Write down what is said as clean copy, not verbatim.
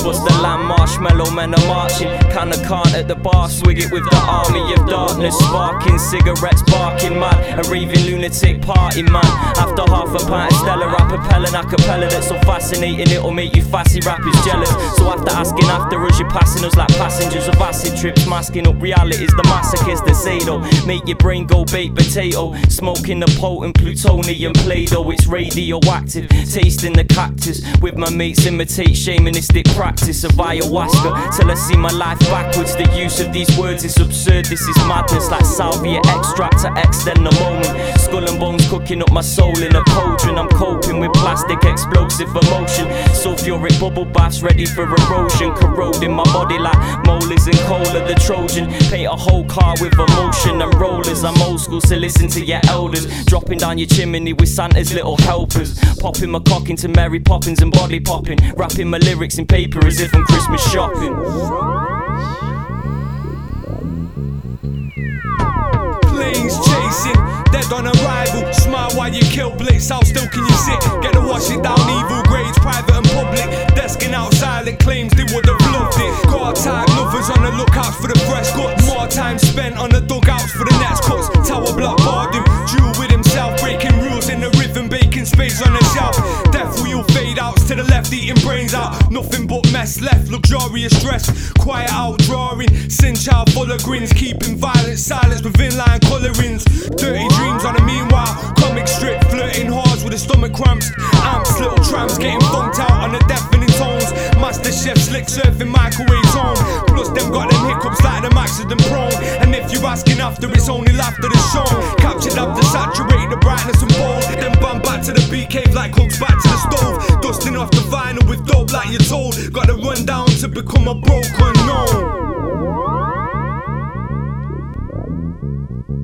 What's the land? Marshmallow men are marching. Kinda can't at the bar, swig it with the army of darkness. Sparking cigarettes, barking mad. A raving lunatic party man. After half a pint of Stella, I propelling a cappella that's so fascinating it'll make you fassy rappers jealous. So after asking after us, you're passing us like passengers of acid trips. Masking up realities, the masochists that say though. Make your brain go baked potato. Smoking the potent plutonium Play-Doh, it's radioactive. Tasting the cactus with my mates, imitate shamanistic practice of ayahuasca. Till I see my life backwards. The use of these words is absurd, this is madness. Like salvia extract to extend the moment. Skull and bones cooking up my soul in a cauldron. I'm coping with plastic explosive emotion. Sulfuric bubble baths ready for erosion. Corroding my body like molars and cola the Trojan. Paint a whole car with emotion and rollers. I'm old school, so listen to your elders. Dropping down your chimney with Santa's little helpers. Popping my cock into Mary Poppins and body popping. Wrapping my lyrics in paper as if I'm Christmas shopping. Planes chasing, dead on arrival. Smile while you kill Blitz, how still can you sit? Get to wash it down, evil grades, private and public. Desking out silent claims, they would've loved it. Got tight lovers on the lookout for the fresh guts. More time spent on the dugouts for the next cuts. Tower block barred him, duel with himself. Breaking rules in the rhythm, baking space on the shelf. Death wheel fade outs to the left, eating brains out. Nothing but mess left, luxurious dress. Quiet out drawing, sin child full of grins. Keeping violent silence with inline colorings. Dirty dreams on a meanwhile. Comic strip, flirting whores with the stomach cramps. Amps, little tramps getting funked out on the deafening tones. Master chef slick surfing microwave tone. Plus them got them hiccups like them accident prone. And if you asking after, it's only laughter that's shown. Captured up to saturate the brightness and bold. Then bump back to the beat cave like hooks back to the stove. Dusting off the vinyl with dope like you're told. Gotta run down to become a broke unknown.